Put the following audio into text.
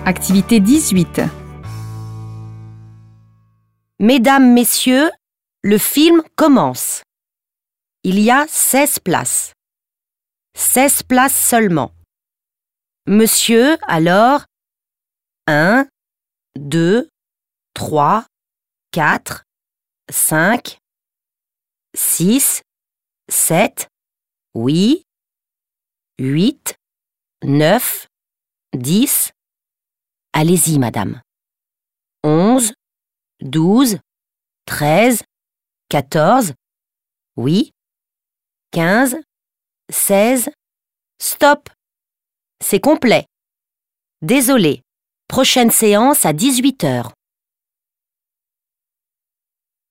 Activité 18. Mesdames, Messieurs, le film commence. Il y a 16 places. 16 places seulement. Monsieur, alors, 1, 2, 3, 4, 5, 6, 7, oui, 8, 9, 10. Allez-y, madame. 11, 12, 13, 14, oui, 15, 16, stop. C'est complet. Désolé. Prochaine séance à 18h.